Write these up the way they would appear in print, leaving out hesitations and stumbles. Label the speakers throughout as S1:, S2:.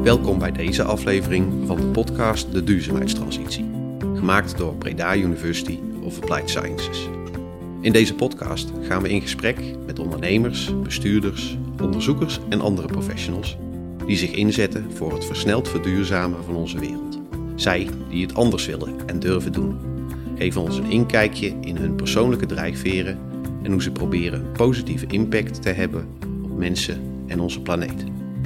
S1: Welkom bij deze aflevering van de podcast De Duurzaamheidstransitie, gemaakt door Breda University of Applied Sciences. In deze podcast gaan we in gesprek met ondernemers, bestuurders, onderzoekers en andere professionals die zich inzetten voor het versneld verduurzamen van onze wereld. Zij die het anders willen en durven doen, geven ons een inkijkje in hun persoonlijke drijfveren en hoe ze proberen een positieve impact te hebben op mensen en onze planeet.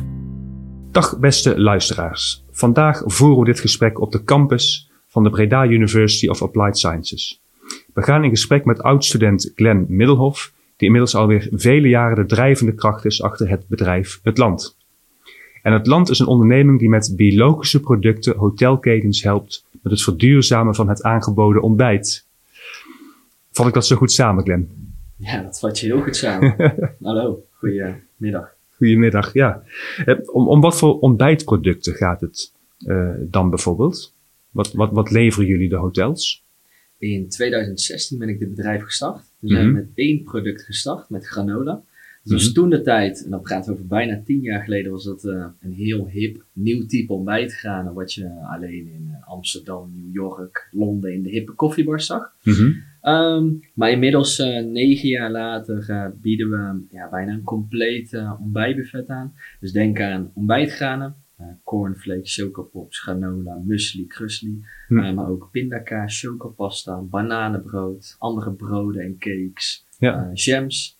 S2: Dag beste luisteraars. Vandaag voeren we dit gesprek op de campus van de Breda University of Applied Sciences. We gaan in gesprek met oud-student Glenn Middelhoff, die inmiddels alweer vele jaren de drijvende kracht is achter het bedrijf Het Land. En Het Land is een onderneming die met biologische producten hotelketens helpt met het verduurzamen van het aangeboden ontbijt. Vat ik dat zo goed samen, Glenn?
S3: Ja, dat vat je heel goed samen. Hallo, goedemiddag.
S2: Goedemiddag, ja. Om wat voor ontbijtproducten gaat het dan bijvoorbeeld? Wat leveren jullie de hotels?
S3: In 2016 ben ik dit bedrijf gestart. We zijn met 1 product gestart, met granola. Dus toen de tijd, en dan praten we over bijna 10 jaar geleden, was dat een heel hip, nieuw type ontbijtgranen, wat je alleen in Amsterdam, New York, Londen in de hippe koffiebars zag. Maar inmiddels 9 jaar later bieden we bijna een compleet ontbijtbuffet aan. Dus denk aan ontbijtgranen, cornflakes, chocopops, granola, muesli, krusli. Maar ook pindakaas, chocopasta, bananenbrood, andere broden en cakes, jams.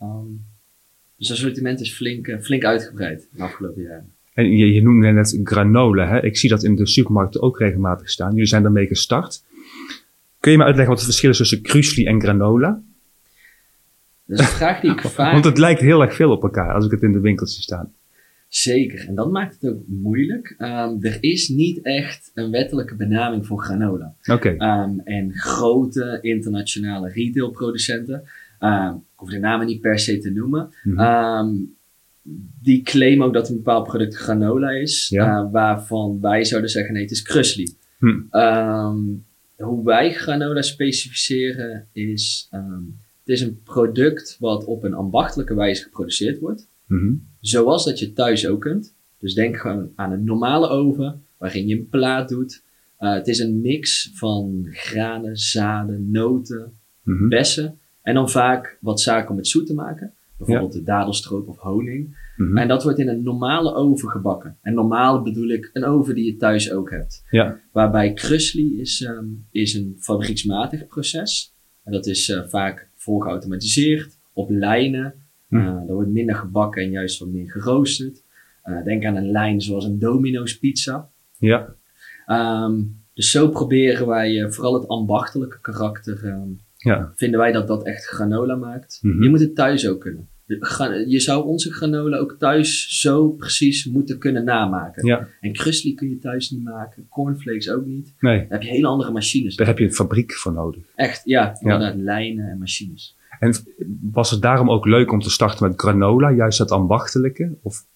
S3: Dus het assortiment is flink uitgebreid de afgelopen jaren.
S2: En je noemde net granola, hè? Ik zie dat in de supermarkten ook regelmatig staan. Jullie zijn daarmee gestart. Kun je me uitleggen wat het verschil is tussen krusli en granola?
S3: Dat is een vraag die ik vaak...
S2: Want het lijkt heel erg veel op elkaar als ik het in de winkels zie staan.
S3: Zeker, en dat maakt het ook moeilijk. Er is niet echt een wettelijke benaming voor granola.
S2: Okay.
S3: En grote internationale retailproducenten, ik hoef de namen niet per se te noemen, die claimen ook dat een bepaald product granola is, waarvan wij zouden zeggen nee, het is krusli. Hoe wij granola specificeren is, het is een product wat op een ambachtelijke wijze geproduceerd wordt. Zoals dat je thuis ook kunt. Dus denk gewoon aan een normale oven waarin je een plaat doet. Het is een mix van granen, zaden, noten, bessen. En dan vaak wat zaken om het zoet te maken. Bijvoorbeeld de dadelstroop of honing. En dat wordt in een normale oven gebakken. En normaal bedoel ik een oven die je thuis ook hebt. Ja. Waarbij krusli is een fabrieksmatig proces. En dat is vaak volgeautomatiseerd op lijnen. Er wordt minder gebakken en juist wat meer geroosterd. Denk aan een lijn zoals een Domino's pizza. Ja. Dus zo proberen wij vooral het ambachtelijke karakter. Vinden wij dat echt granola maakt. Je moet het thuis ook kunnen. Je zou onze granola ook thuis zo precies moeten kunnen namaken. Ja. En krusli kun je thuis niet maken. Cornflakes ook niet. Nee. Daar heb je hele andere machines.
S2: Daar heb je een fabriek voor nodig.
S3: Echt, inderdaad, lijnen en machines.
S2: En was het daarom ook leuk om te starten met granola, juist dat ambachtelijke? Of?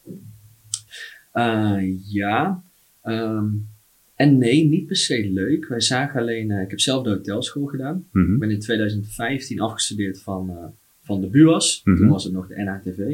S3: En nee, niet per se leuk. Wij zagen alleen, ik heb zelf de hotelschool gedaan. Ik ben in 2015 afgestudeerd van de BUAS. Toen was het nog de NHTV.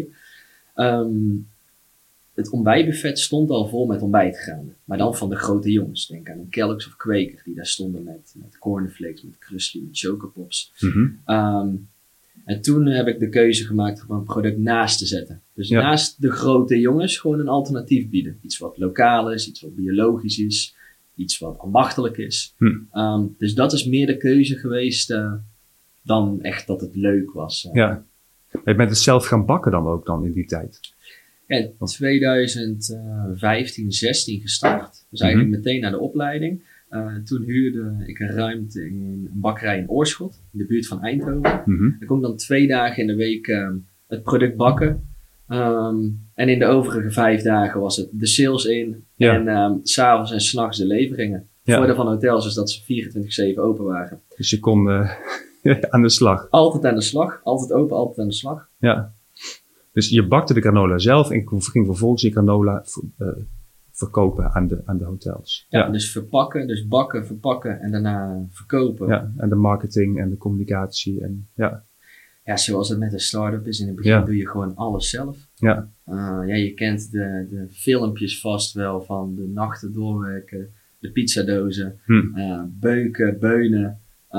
S3: Het ontbijtbuffet stond al vol met ontbijtgranen. Maar dan van de grote jongens. Denk aan een Kellogg's of Quaker die daar stonden met cornflakes, met krusli, met chocopops. En toen heb ik de keuze gemaakt om een product naast te zetten. Dus naast de grote jongens gewoon een alternatief bieden. Iets wat lokaal is, iets wat biologisch is, iets wat ambachtelijk is. Dus dat is meer de keuze geweest dan echt dat het leuk was.
S2: Ja. Je bent het zelf gaan bakken dan ook dan in die tijd?
S3: Ja, in 2015, 16 gestart. Dus eigenlijk meteen na de opleiding. Toen huurde ik een ruimte in een bakkerij in Oorschot, in de buurt van Eindhoven. Ik kon dan 2 dagen in de week het product bakken. En in de overige 5 dagen was het de sales in. Ja. En 's avonds en 's nachts de leveringen. Voordeel van hotels is dat ze 24/7 open waren.
S2: Dus je kon aan de slag?
S3: Altijd aan de slag. Altijd open, altijd aan de slag.
S2: Ja. Dus je bakte de granola zelf en ging vervolgens die granola verkopen aan de hotels.
S3: Ja, dus verpakken, dus bakken, verpakken en daarna verkopen.
S2: Ja, en de marketing en de communicatie.
S3: Ja, zoals het met een start-up is. In het begin doe je gewoon alles zelf.
S2: Ja.
S3: Je kent de filmpjes vast wel van de nachten doorwerken, de pizzadozen, beuken, beunen.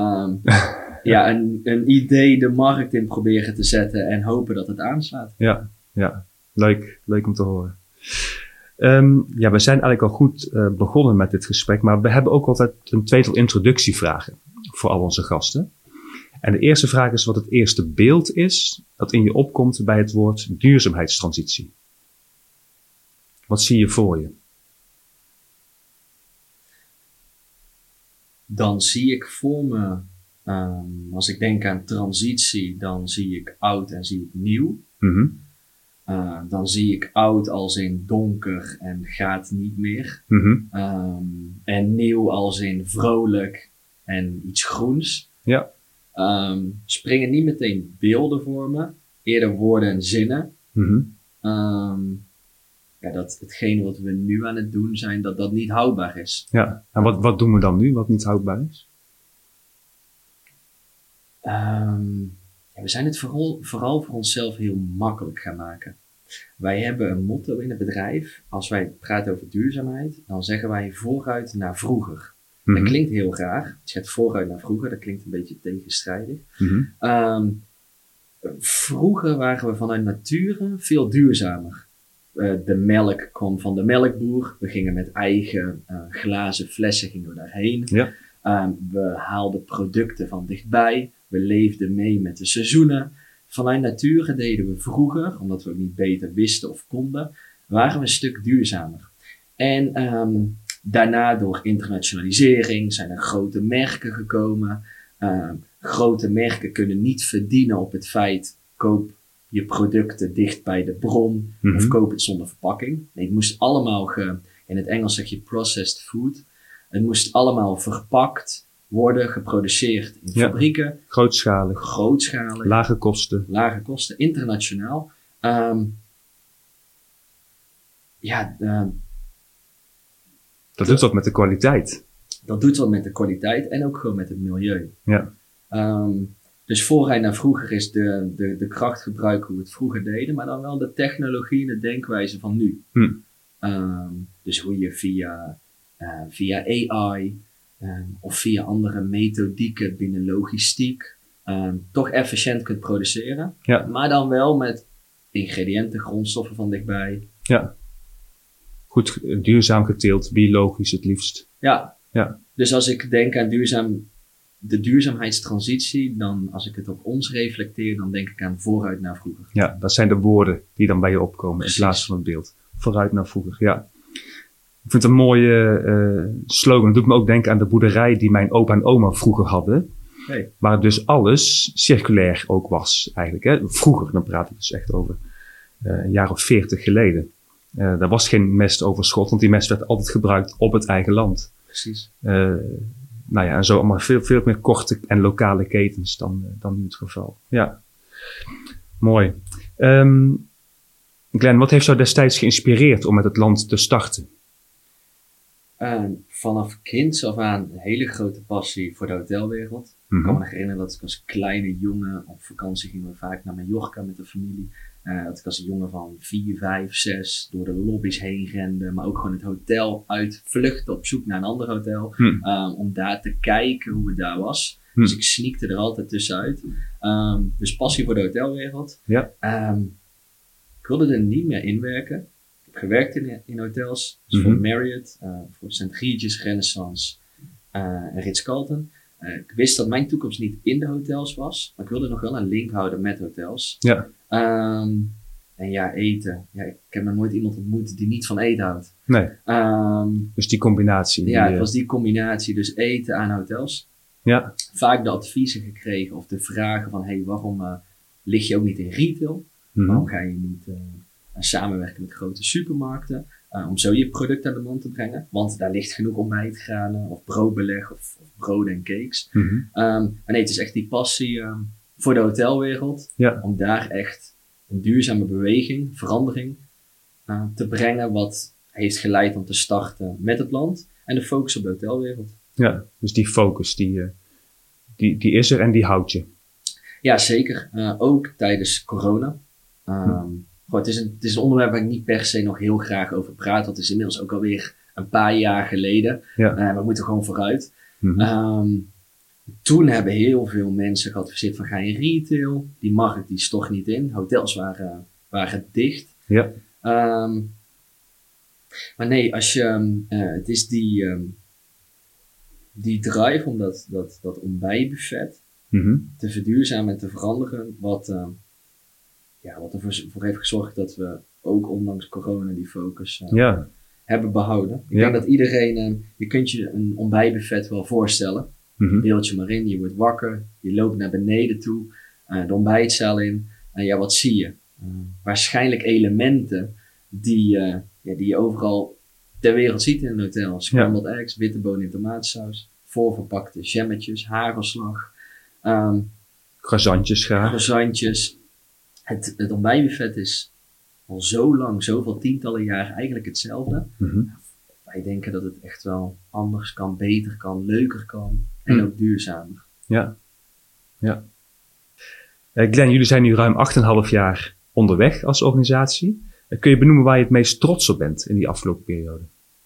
S3: Een idee de markt in proberen te zetten en hopen dat het aanslaat.
S2: Ja. Leuk om te horen. We zijn eigenlijk al goed begonnen met dit gesprek, maar we hebben ook altijd een tweetal introductievragen voor al onze gasten. En de eerste vraag is wat het eerste beeld is dat in je opkomt bij het woord duurzaamheidstransitie. Wat zie je voor je?
S3: Dan zie ik voor me, als ik denk aan transitie, dan zie ik oud en zie ik nieuw.
S2: Mm-hmm.
S3: Dan zie ik oud als in donker en gaat niet meer.
S2: Mm-hmm.
S3: En nieuw als in vrolijk en iets groens.
S2: Ja.
S3: Springen niet meteen beelden voor me, eerder woorden en zinnen.
S2: Mm-hmm.
S3: Dat hetgene wat we nu aan het doen zijn, dat niet houdbaar is.
S2: Ja, en wat doen we dan nu wat niet houdbaar is?
S3: We zijn het vooral voor onszelf heel makkelijk gaan maken. Wij hebben een motto in het bedrijf. Als wij praten over duurzaamheid, dan zeggen wij vooruit naar vroeger.
S2: Mm-hmm.
S3: Dat klinkt heel raar. Je gaat vooruit naar vroeger, dat klinkt een beetje tegenstrijdig.
S2: Mm-hmm.
S3: Vroeger waren we vanuit nature veel duurzamer. De melk kwam van de melkboer. We gingen met eigen glazen flessen gingen we daarheen.
S2: Ja.
S3: We haalden producten van dichtbij. We leefden mee met de seizoenen. Vanuit nature deden we vroeger, omdat we ook niet beter wisten of konden, waren we een stuk duurzamer. En daarna door internationalisering zijn er grote merken gekomen. Grote merken kunnen niet verdienen op het feit, koop je producten dicht bij de bron,
S2: Mm-hmm.
S3: of koop het zonder verpakking. Nee, het moest allemaal, in het Engels zeg je processed food. Het moest allemaal verpakt worden, geproduceerd in fabrieken.
S2: Grootschalig. Lage kosten,
S3: internationaal.
S2: Dat doet wat met de kwaliteit.
S3: Dat doet wat met de kwaliteit en ook gewoon met het milieu.
S2: Ja.
S3: Dus vooruit naar vroeger is de kracht gebruiken hoe we het vroeger deden, maar dan wel de technologie en de denkwijze van nu. Dus hoe je via AI of via andere methodieken binnen logistiek toch efficiënt kunt produceren.
S2: Ja.
S3: Maar dan wel met ingrediënten, grondstoffen van dichtbij.
S2: Ja. Goed duurzaam geteeld, biologisch het liefst.
S3: Ja.
S2: Ja.
S3: Dus als ik denk aan de duurzaamheidstransitie, dan als ik het op ons reflecteer, dan denk ik aan vooruit naar vroeger.
S2: Ja, dat zijn de woorden die dan bij je opkomen.
S3: Precies.
S2: In plaats van het beeld. Vooruit naar vroeger, ja. Ik vind het een mooie slogan. Het doet me ook denken aan de boerderij die mijn opa en oma vroeger hadden.
S3: Hey.
S2: Waar dus alles circulair ook was eigenlijk. Hè. Vroeger, dan praat ik dus echt over een jaar of 40 geleden. Er was geen mestoverschot, want die mest werd altijd gebruikt op het eigen land.
S3: Precies.
S2: En zo allemaal veel meer korte en lokale ketens dan nu het geval. Ja, mooi. Glenn, wat heeft jou destijds geïnspireerd om met het land te starten?
S3: Vanaf kinds af aan een hele grote passie voor de hotelwereld.
S2: Mm-hmm.
S3: Ik kan me nog herinneren dat ik als kleine jongen op vakantie gingen we vaak naar Mallorca met de familie. Dat ik als een jongen van 4, 5, 6 door de lobby's heen rende, maar ook gewoon het hotel uitvluchtte op zoek naar een ander hotel. Om daar te kijken hoe het daar was. Dus ik sneakte er altijd tussenuit. Dus passie voor de hotelwereld.
S2: Ja.
S3: Ik wilde er niet meer inwerken. Ik heb gewerkt in hotels. Dus voor Marriott, voor St. Regis, Renaissance en Ritz-Carlton. Ik wist dat mijn toekomst niet in de hotels was. Maar ik wilde nog wel een link houden met hotels.
S2: Ja.
S3: En ja, eten. Ja, ik heb nog nooit iemand ontmoet die niet van eten houdt.
S2: Nee. Dus die combinatie.
S3: Ja, het was die combinatie. Dus eten aan hotels.
S2: Ja.
S3: Vaak de adviezen gekregen of de vragen van, hey, waarom lig je ook niet in retail?
S2: Mm-hmm.
S3: Waarom ga je niet samenwerken met grote supermarkten? Om zo je product aan de man te brengen. Want daar ligt genoeg ontbijtgranen of broodbeleg of broden en cakes.
S2: Mm-hmm.
S3: Maar nee, het is echt die passie voor de hotelwereld.
S2: Ja.
S3: Om daar echt een duurzame beweging, verandering te brengen. Wat heeft geleid om te starten met het land. En de focus op de hotelwereld.
S2: Ja, dus die focus die is er en die houdt je.
S3: Ja, zeker. Ook tijdens corona. Het is een onderwerp waar ik niet per se nog heel graag over praat. Want het is inmiddels ook alweer een paar jaar geleden.
S2: Ja.
S3: We moeten gewoon vooruit.
S2: Mm-hmm.
S3: Toen hebben heel veel mensen geadviseerd van ga in retail. Die markt die is toch niet in. Hotels waren dicht.
S2: Ja.
S3: Maar nee, als je, het is die drive om dat ontbijtbuffet te verduurzamen en te veranderen. Wat ervoor heeft gezorgd dat we ook ondanks corona die focus hebben behouden. Ik denk dat iedereen, je kunt je een ontbijtbuffet wel voorstellen. Beeld je maar in, je wordt wakker, je loopt naar beneden toe, de ontbijtzaal in. En wat zie je? Waarschijnlijk elementen die je overal ter wereld ziet in een hotel. Scrambled eggs, witte bonen in tomatensaus, voorverpakte jammetjes, hagelslag.
S2: Croissantjes.
S3: Het ontbijtbuffet is al zo lang, zoveel tientallen jaren eigenlijk hetzelfde. Wij denken dat het echt wel anders kan, beter kan, leuker kan en ook duurzamer.
S2: Ja. Glenn, jullie zijn nu ruim 8,5 jaar onderweg als organisatie. Kun je benoemen waar je het meest trots op bent in die afgelopen periode?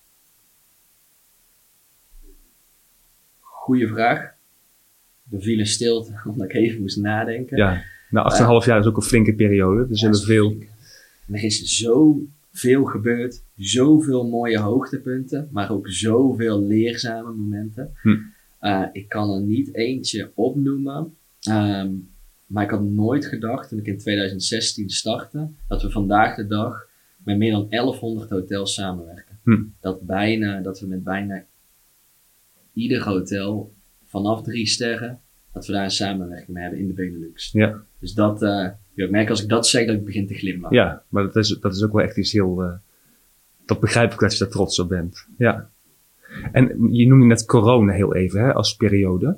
S3: Goeie vraag. Er viel een stilte omdat ik even moest nadenken.
S2: Ja, 8,5 jaar is ook een flinke periode. Er zullen veel...
S3: Er is zoveel gebeurd. Zoveel mooie hoogtepunten. Maar ook zoveel leerzame momenten. Ik kan er niet eentje opnoemen. Maar ik had nooit gedacht, toen ik in 2016 startte, dat we vandaag de dag met meer dan 1100 hotels samenwerken. Dat we met bijna ieder hotel vanaf 3 sterren, dat we daar een samenwerking mee hebben in de Benelux.
S2: Ja.
S3: Dus ik merk als ik dat zeg, dat ik begin te glimlachen.
S2: Ja, maar dat is ook wel echt iets heel... dat begrijp ik dat je daar trots op bent. Ja. En je noemde net corona heel even als periode.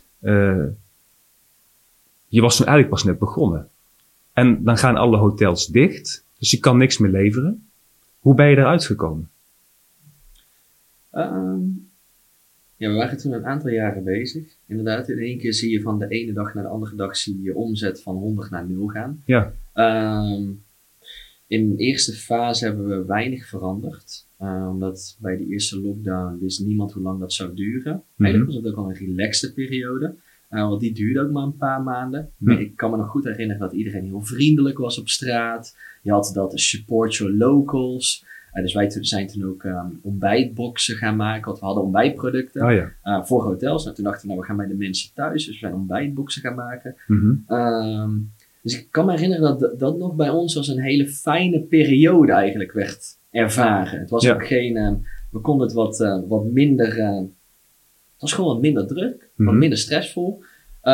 S2: Je was toen eigenlijk pas net begonnen. En dan gaan alle hotels dicht. Dus je kan niks meer leveren. Hoe ben je eruit gekomen?
S3: We waren toen een aantal jaren bezig. Inderdaad, in één keer zie je van de ene dag naar de andere dag zie je omzet van 100 naar 0 gaan.
S2: Ja.
S3: In de eerste fase hebben we weinig veranderd. Omdat bij de eerste lockdown wist niemand hoe lang dat zou duren. Eigenlijk was het ook al een relaxte periode. Want die duurde ook maar een paar maanden. Maar ik kan me nog goed herinneren dat iedereen heel vriendelijk was op straat. Je had dat support your locals. Dus wij zijn toen ook ontbijtboxen gaan maken. Want we hadden ontbijtproducten voor hotels. Toen dachten we, we gaan bij de mensen thuis. Dus we zijn ontbijtboxen gaan maken. Dus ik kan me herinneren dat nog bij ons als een hele fijne periode eigenlijk werd ervaren. Het was ook geen... we konden het wat minder... het was gewoon wat minder druk. Wat minder stressvol.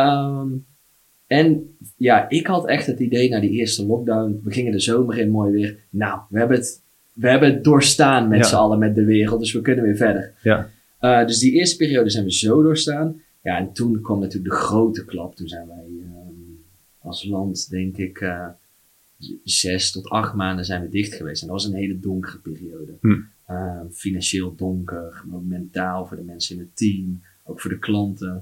S3: En ik had echt het idee na die eerste lockdown. We gingen de zomer in, mooi weer. Nou, we hebben het doorstaan met z'n allen, met de wereld. Dus we kunnen weer verder. Ja. Dus die eerste periode zijn we zo doorstaan. Ja, en toen kwam natuurlijk de grote klap. Toen zijn wij als land, denk ik, 6 tot 8 maanden zijn we dicht geweest. En dat was een hele donkere periode. Financieel donker, maar ook mentaal voor de mensen in het team. Ook voor de klanten.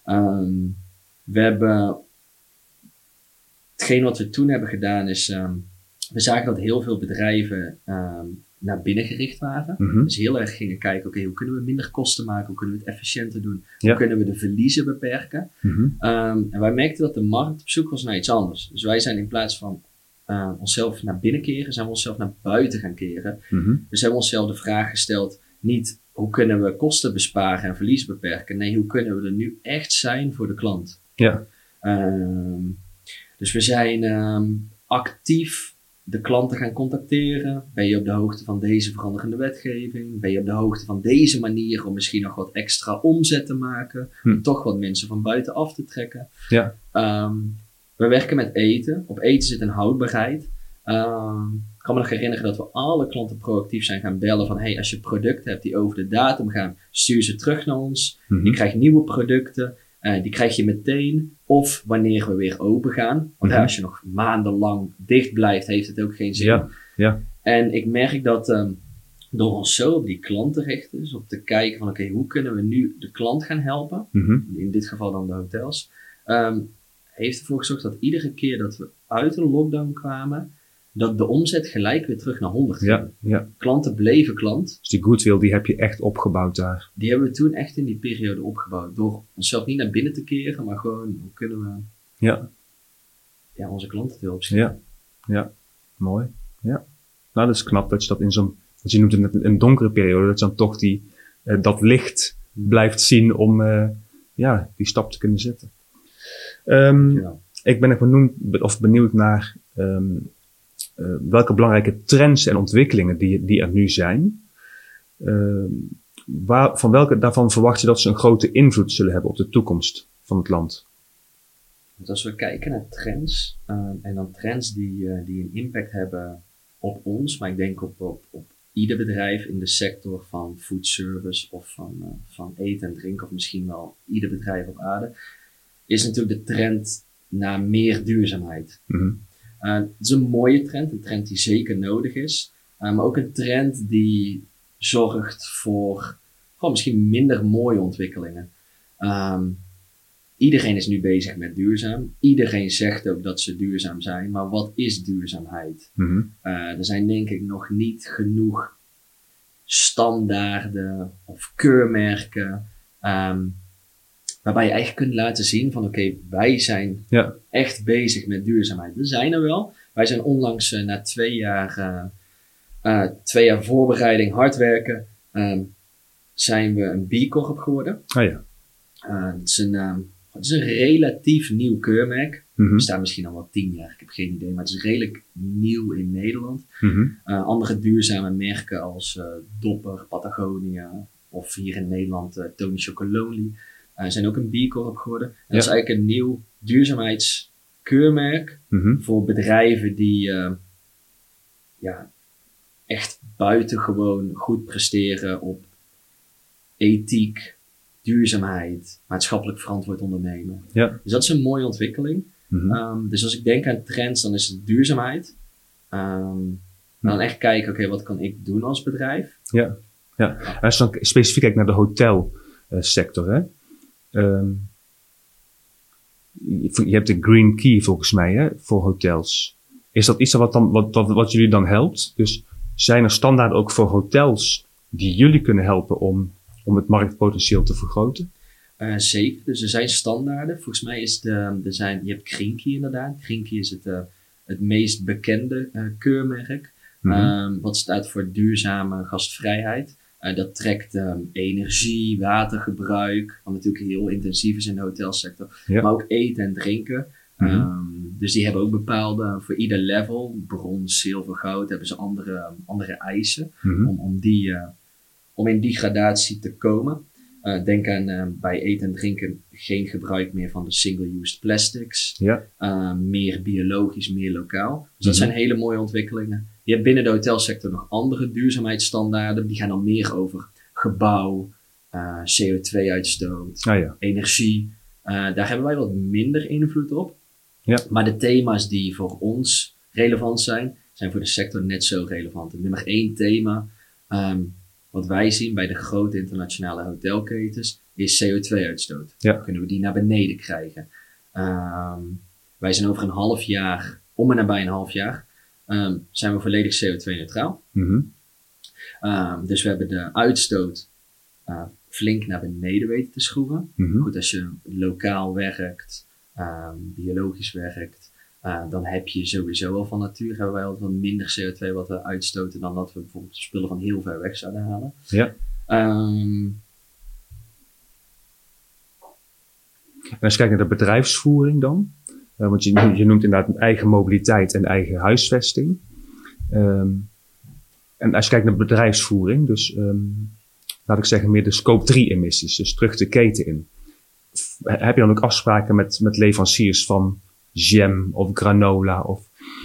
S3: Hetgeen wat we toen hebben gedaan is... we zagen dat heel veel bedrijven naar binnen gericht waren. Dus heel erg gingen kijken, hoe kunnen we minder kosten maken? Hoe kunnen we het efficiënter doen? Hoe kunnen we de verliezen beperken? En wij merkten dat de markt op zoek was naar iets anders. Dus wij zijn in plaats van onszelf naar binnen keren, zijn we onszelf naar buiten gaan keren. Dus hebben we onszelf de vraag gesteld, niet hoe kunnen we kosten besparen en verlies beperken? Nee, hoe kunnen we er nu echt zijn voor de klant?
S2: Ja.
S3: Dus we zijn actief de klanten gaan contacteren. Ben je op de hoogte van deze veranderende wetgeving? Ben je op de hoogte van deze manier om misschien nog wat extra omzet te maken? Om toch wat mensen van buitenaf te trekken.
S2: Ja.
S3: We werken met eten. Op eten zit een houdbaarheid. Ik kan me nog herinneren dat we alle klanten proactief zijn gaan bellen van als je producten hebt die over de datum gaan, stuur ze terug naar ons. Je krijgt nieuwe producten. Die krijg je meteen of wanneer we weer open gaan. Want als je nog maandenlang dicht blijft, heeft het ook geen zin.
S2: Ja.
S3: En ik merk dat door ons zo op die klant te richten, dus op te kijken van hoe kunnen we nu de klant gaan helpen. In dit geval dan de hotels. heeft ervoor gezorgd dat iedere keer dat we uit de lockdown kwamen, dat de omzet gelijk weer terug naar 100 ging.
S2: Ja.
S3: Klanten bleven klant.
S2: Dus die goodwill die heb je echt opgebouwd daar.
S3: Die hebben we toen echt in die periode opgebouwd. Door onszelf niet naar binnen te keren, maar gewoon hoe kunnen we onze klanten te hulp schieten.
S2: Ja, mooi. Ja. Nou, dat is knap dat je dat in zo'n, wat je noemt het een donkere periode, dat je dan toch dat licht blijft zien om die stap te kunnen zetten. Ik ben ook benieuwd naar welke belangrijke trends en ontwikkelingen die er nu zijn. Van welke daarvan verwacht je dat ze een grote invloed zullen hebben op de toekomst van het land?
S3: Want als we kijken naar trends, en dan trends die een impact hebben op ons, maar ik denk op ieder bedrijf in de sector van food service of van eten en drinken, of misschien wel ieder bedrijf op aarde, is natuurlijk de trend naar meer duurzaamheid.
S2: Mm-hmm.
S3: Het is een mooie trend, een trend die zeker nodig is, maar ook een trend die zorgt voor misschien minder mooie ontwikkelingen. Iedereen is nu bezig met duurzaam. Iedereen zegt ook dat ze duurzaam zijn. Maar wat is duurzaamheid?
S2: Mm-hmm.
S3: Er zijn denk ik nog niet genoeg standaarden of keurmerken. Waarbij je eigenlijk kunt laten zien van oké, wij zijn echt bezig met duurzaamheid. We zijn er wel. Wij zijn onlangs na 2 jaar voorbereiding, hard werken, zijn we een B Corp geworden.
S2: Oh ja.
S3: Het is een relatief nieuw keurmerk.
S2: Mm-hmm.
S3: Het bestaat misschien al wel 10 jaar, ik heb geen idee. Maar het is redelijk nieuw in Nederland.
S2: Mm-hmm.
S3: Andere duurzame merken als Dopper, Patagonia of hier in Nederland Tony Chocolonely zijn ook een B Corp geworden. En dat is eigenlijk een nieuw duurzaamheidskeurmerk voor bedrijven die echt buitengewoon goed presteren op ethiek, duurzaamheid, maatschappelijk verantwoord ondernemen.
S2: Ja.
S3: Dus dat is een mooie ontwikkeling.
S2: Mm-hmm.
S3: Dus als ik denk aan trends, dan is het duurzaamheid. Dan echt kijken, oké, wat kan ik doen als bedrijf?
S2: Ja. Als je dan specifiek kijkt naar de hotelsector, hè? Je hebt de Green Key volgens mij, hè, voor hotels. Is dat iets wat jullie dan helpt? Dus zijn er standaarden ook voor hotels die jullie kunnen helpen om het marktpotentieel te vergroten?
S3: Zeker, dus er zijn standaarden. Volgens mij is je hebt Green Key inderdaad. Green Key is het meest bekende keurmerk.
S2: Mm-hmm.
S3: Wat staat voor duurzame gastvrijheid. Dat trekt energie, watergebruik, wat natuurlijk heel intensief is in de hotelsector.
S2: Ja.
S3: Maar ook eten en drinken. Dus die hebben ook bepaalde, voor ieder level, brons, zilver, goud, hebben ze andere eisen om in die gradatie te komen. Denk aan bij eten en drinken geen gebruik meer van de single-used plastics.
S2: Ja.
S3: Meer biologisch, meer lokaal. Dus dat zijn hele mooie ontwikkelingen. Je hebt binnen de hotelsector nog andere duurzaamheidsstandaarden. Die gaan dan meer over gebouw, CO2-uitstoot, energie. Daar hebben wij wat minder invloed op.
S2: Ja.
S3: Maar de thema's die voor ons relevant zijn voor de sector net zo relevant. En nummer 1 thema, wat wij zien bij de grote internationale hotelketens, is CO2-uitstoot.
S2: Ja.
S3: Dan kunnen we die naar beneden krijgen. Wij zijn over een half jaar, om en nabij een half jaar, zijn we volledig CO2-neutraal.
S2: Mm-hmm.
S3: Dus we hebben de uitstoot flink naar beneden weten te schroeven.
S2: Mm-hmm.
S3: Goed, als je lokaal werkt, biologisch werkt, dan heb je sowieso al van nature, hebben wij altijd wat minder CO2 wat we uitstoten dan dat we bijvoorbeeld spullen van heel ver weg zouden halen.
S2: Ja. En als je kijkt naar de bedrijfsvoering dan, want je noemt inderdaad eigen mobiliteit en eigen huisvesting. En als je kijkt naar bedrijfsvoering, dus laat ik zeggen meer de scope 3 emissies, dus terug de keten in. Heb je dan ook afspraken met leveranciers van jam of granola? Of,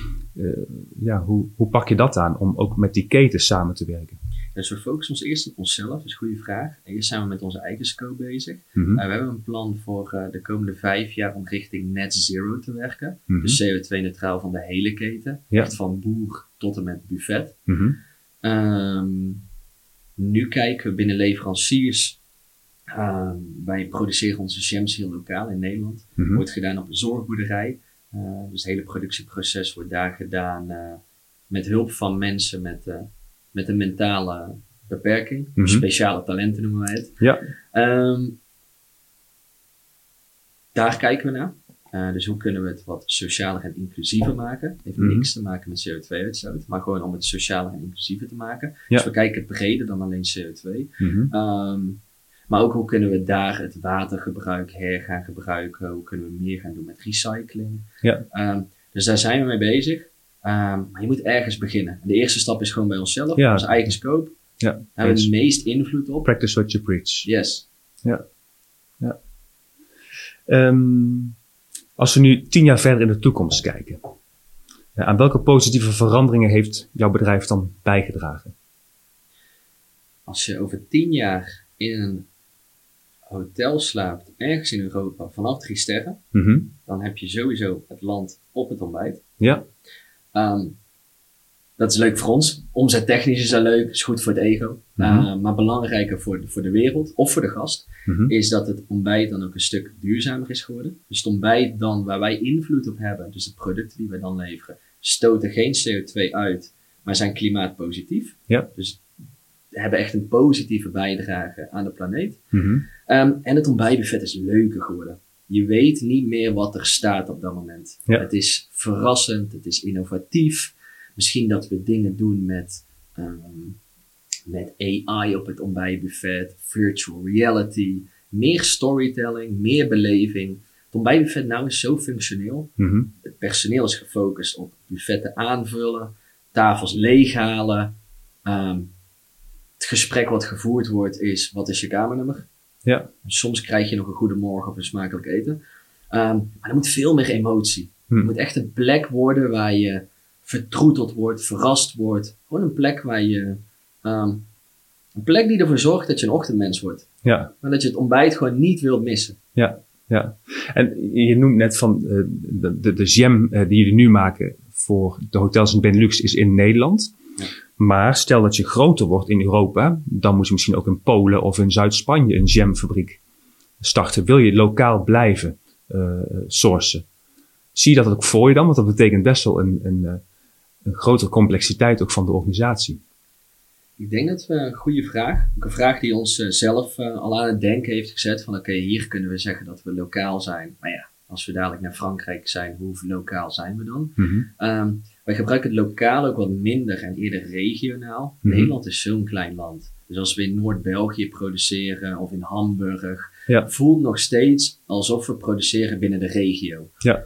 S2: hoe pak je dat aan om ook met die keten samen te werken?
S3: Dus we focussen ons eerst op onszelf, dat is een goede vraag. Eerst zijn we met onze eigen scope bezig.
S2: Mm-hmm.
S3: We hebben een plan voor de komende 5 jaar om richting net zero te werken.
S2: Mm-hmm.
S3: Dus CO2-neutraal van de hele keten.
S2: Ja.
S3: Echt van boer tot en met buffet.
S2: Mm-hmm.
S3: Nu kijken we binnen leveranciers Wij produceren onze jams heel lokaal in Nederland. Wordt gedaan op een zorgboerderij. Dus het hele productieproces wordt daar gedaan met hulp van mensen met een mentale beperking. Speciale talenten noemen wij het.
S2: Ja.
S3: Daar kijken we naar. Dus hoe kunnen we het wat socialer en inclusiever maken? Het heeft niks te maken met CO2-uitstoot, maar gewoon om het socialer en inclusiever te maken.
S2: Ja.
S3: Dus we kijken breder dan alleen CO2. Maar ook hoe kunnen we daar het watergebruik gaan gebruiken? Hoe kunnen we meer gaan doen met recycling?
S2: Ja.
S3: Dus daar zijn we mee bezig. Maar je moet ergens beginnen. De eerste stap is gewoon bij onszelf, onze eigen scope.
S2: Ja.
S3: Daar hebben we het meest invloed op.
S2: Practice what you preach.
S3: Yes.
S2: Ja. Als we nu 10 jaar verder in de toekomst kijken, aan welke positieve veranderingen heeft jouw bedrijf dan bijgedragen?
S3: Als je over 10 jaar in een hotel slaapt, ergens in Europa, vanaf 3 sterren, dan heb je sowieso het land op het ontbijt.
S2: Ja.
S3: Dat is leuk voor ons. Omzettechnisch is dat leuk, is goed voor het ego. Maar belangrijker voor de wereld of voor de gast, is dat het ontbijt dan ook een stuk duurzamer is geworden. Dus het ontbijt dan waar wij invloed op hebben, dus de producten die wij dan leveren, stoten geen CO2 uit, maar zijn klimaatpositief.
S2: Ja.
S3: Dus hebben echt een positieve bijdrage aan de planeet. En het ontbijtbuffet is leuker geworden. Je weet niet meer wat er staat op dat moment.
S2: Ja.
S3: Het is verrassend, het is innovatief. Misschien dat we dingen doen met AI op het ontbijtbuffet, virtual reality, meer storytelling, meer beleving. Het ontbijtbuffet nou is zo functioneel. Het personeel is gefocust op buffetten aanvullen, tafels leeghalen. Het gesprek wat gevoerd wordt is, wat is je kamernummer?
S2: Ja.
S3: Soms krijg je nog een goedemorgen of een smakelijk eten. Maar er moet veel meer emotie. Het moet echt een plek worden waar je vertroeteld wordt, verrast wordt. Gewoon een plek waar je... een plek die ervoor zorgt dat je een ochtendmens wordt.
S2: Ja.
S3: Maar dat je het ontbijt gewoon niet wilt missen.
S2: Ja. En je noemt net van de jam die jullie nu maken voor de hotels in Benelux is in Nederland.
S3: Ja.
S2: Maar stel dat je groter wordt in Europa, dan moet je misschien ook in Polen of in Zuid-Spanje een jamfabriek starten. Wil je lokaal blijven sourcen? Zie je dat ook voor je dan? Want dat betekent best wel een grotere complexiteit ook van de organisatie.
S3: Ik denk dat we een goede vraag, ook een vraag die ons zelf al aan het denken heeft gezet van oké, hier kunnen we zeggen dat we lokaal zijn. Maar ja, als we dadelijk naar Frankrijk zijn, hoe lokaal zijn we dan? Wij gebruiken het lokaal ook wat minder en eerder regionaal. Nederland is zo'n klein land. Dus als we in Noord-België produceren of in Hamburg, voelt nog steeds alsof we produceren binnen de regio.
S2: Ja.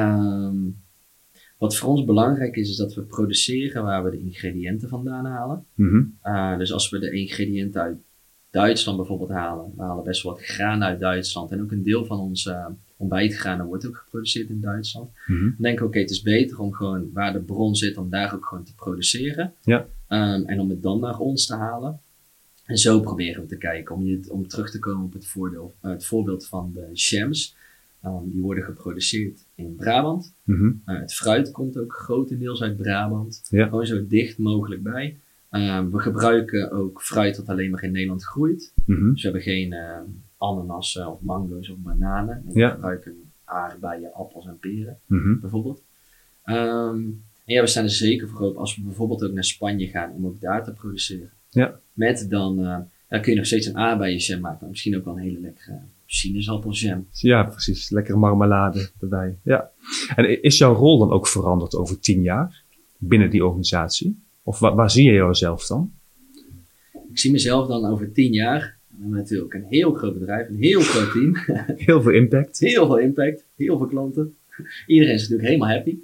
S3: Wat voor ons belangrijk is dat we produceren waar we de ingrediënten vandaan halen. Dus als we de ingrediënten uit Duitsland bijvoorbeeld halen, we halen best wel wat graan uit Duitsland en ook een deel van onze ontbijtgranen wordt ook geproduceerd in Duitsland. Dan denk ik, oké, het is beter om gewoon waar de bron zit, om daar ook gewoon te produceren.
S2: Ja.
S3: En om het dan naar ons te halen. En zo proberen we te kijken, om terug te komen op het voorbeeld van de jams. Die worden geproduceerd in Brabant. Het fruit komt ook grotendeels uit Brabant.
S2: Ja.
S3: Gewoon zo dicht mogelijk bij. We gebruiken ook fruit dat alleen maar in Nederland groeit. Dus we hebben geen ananassen of mango's of bananen. We gebruiken aardbeien, appels en peren bijvoorbeeld. En we staan er zeker voor open als we bijvoorbeeld ook naar Spanje gaan om ook daar te produceren.
S2: Ja.
S3: Met dan kun je nog steeds een aardbeienjam maken, maar misschien ook wel een hele lekkere sinaasappelljam.
S2: Ja, precies. Lekkere marmelade erbij. Ja. En is jouw rol dan ook veranderd over 10 jaar binnen die organisatie? Of waar zie je jezelf dan?
S3: Ik zie mezelf dan over 10 jaar. We hebben natuurlijk een heel groot bedrijf, een heel groot team.
S2: Heel veel impact.
S3: Heel veel impact, heel veel klanten. Iedereen is natuurlijk helemaal happy.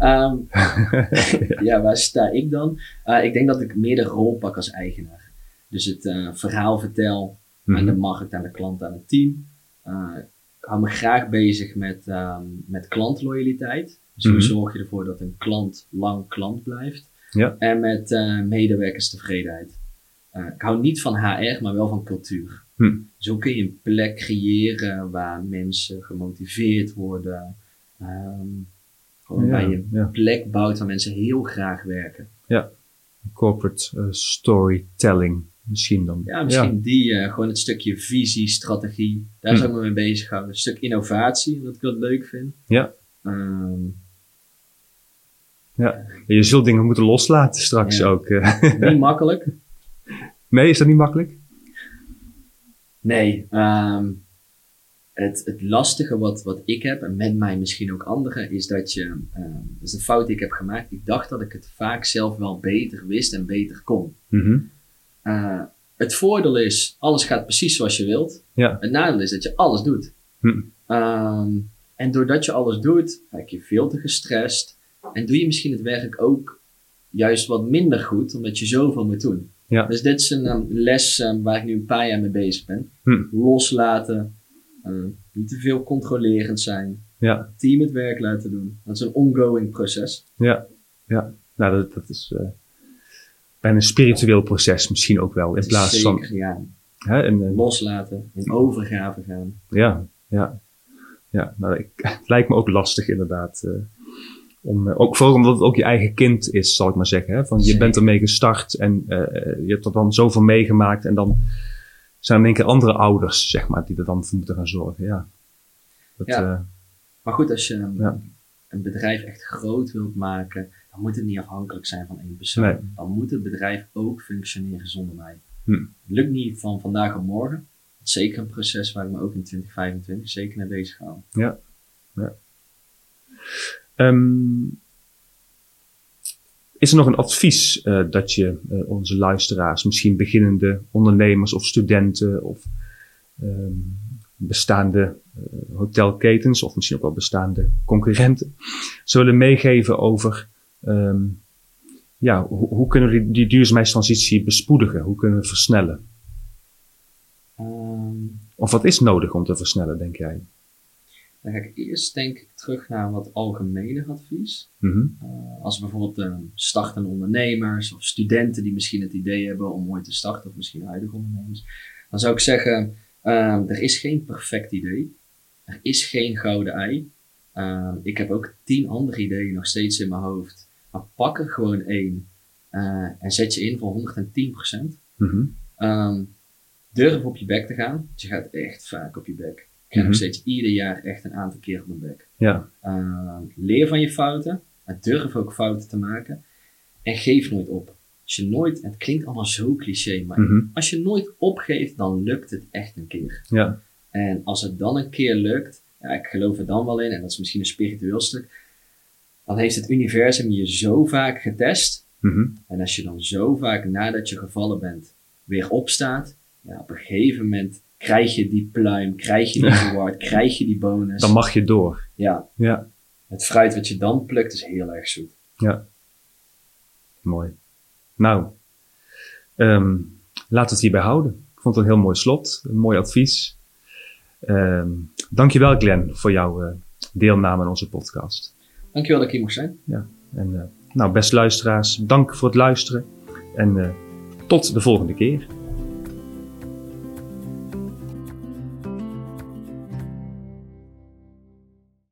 S3: Ja, waar sta ik dan? Ik denk dat ik meer de rol pak als eigenaar. Dus het verhaal vertel aan de markt, aan de klant, aan het team. Ik hou me graag bezig met klantloyaliteit. Dus hoe zorg je ervoor dat een klant lang klant blijft.
S2: Ja.
S3: En met medewerkerstevredenheid. Ik hou niet van HR, maar wel van cultuur. Zo kun je een plek creëren waar mensen gemotiveerd worden. Waar je een plek bouwt waar mensen heel graag werken.
S2: Ja, corporate storytelling. misschien dan.
S3: Ja, misschien die, gewoon het stukje visie, strategie. Daar zou ik me mee bezighouden. Een stuk innovatie, dat ik dat leuk vind.
S2: Ja. Ja. Je zult dingen moeten loslaten straks ook.
S3: Niet makkelijk.
S2: Nee, is dat niet makkelijk?
S3: Nee, het lastige wat ik heb, en met mij misschien ook anderen, is dat dat is een fout die ik heb gemaakt. Ik dacht dat ik het vaak zelf wel beter wist en beter kon.
S2: Mm-hmm.
S3: Het voordeel is, alles gaat precies zoals je wilt.
S2: Ja.
S3: Het nadeel is dat je alles doet. En doordat je alles doet, raak je veel te gestrest. En doe je misschien het werk ook juist wat minder goed, omdat je zoveel moet doen.
S2: Ja.
S3: Dus dit is een les waar ik nu een paar jaar mee bezig ben. Loslaten, niet te veel controlerend zijn, team het werk laten doen. Dat is een ongoing proces.
S2: Ja. Nou, dat is bijna een spiritueel proces misschien ook wel. In plaats
S3: zeker,
S2: van...
S3: ja.
S2: En
S3: loslaten, in overgave gaan.
S2: Ja. Nou, het lijkt me ook lastig inderdaad. Ook vooral omdat het ook je eigen kind is, zal ik maar zeggen. Hè? Van, je bent ermee gestart en je hebt er dan zoveel meegemaakt. En dan zijn er in één keer andere ouders, zeg maar, die er dan voor moeten gaan zorgen. Ja.
S3: Maar goed, als je een bedrijf echt groot wilt maken, dan moet het niet afhankelijk zijn van één persoon.
S2: Nee.
S3: Dan moet het bedrijf ook functioneren zonder mij. Het lukt niet van vandaag op morgen. Het is zeker een proces waar ik me ook in 2025 zeker mee bezig hou.
S2: Ja. Is er nog een advies dat je onze luisteraars, misschien beginnende ondernemers of studenten of bestaande hotelketens of misschien ook wel bestaande concurrenten zullen meegeven over hoe kunnen we die duurzaamheidstransitie bespoedigen? Hoe kunnen we versnellen? Of wat is nodig om te versnellen, denk jij?
S3: Dan ga ik eerst denk ik terug naar wat algemener advies. Als bijvoorbeeld startende ondernemers of studenten die misschien het idee hebben om ooit te starten, of misschien huidige ondernemers. Dan zou ik zeggen, er is geen perfect idee. Er is geen gouden ei. Ik heb ook 10 andere ideeën nog steeds in mijn hoofd. Maar pak er gewoon 1 en zet je in voor 110%. Durf op je bek te gaan. Want je gaat echt vaak op je bek. Ik ga nog steeds ieder jaar echt een aantal keer op mijn bek.
S2: Ja.
S3: Leer van je fouten. Maar durf ook fouten te maken. En geef nooit op. Als je nooit, het klinkt allemaal zo cliché, maar als je nooit opgeeft, dan lukt het echt een keer.
S2: Ja.
S3: En als het dan een keer lukt, ik geloof er dan wel in, en dat is misschien een spiritueel stuk, dan heeft het universum je zo vaak getest. En als je dan zo vaak nadat je gevallen bent weer opstaat, op een gegeven moment krijg je die pluim, krijg je die reward, krijg je die bonus.
S2: Dan mag je door.
S3: Ja. Het fruit wat je dan plukt is heel erg zoet. Ja.
S2: Mooi. Nou, laten we het hierbij houden. Ik vond het een heel mooi slot, een mooi advies. Dankjewel Glenn voor jouw deelname aan onze podcast.
S3: Dankjewel dat ik hier mocht zijn.
S2: Ja. En beste luisteraars, dank voor het luisteren en tot de volgende keer.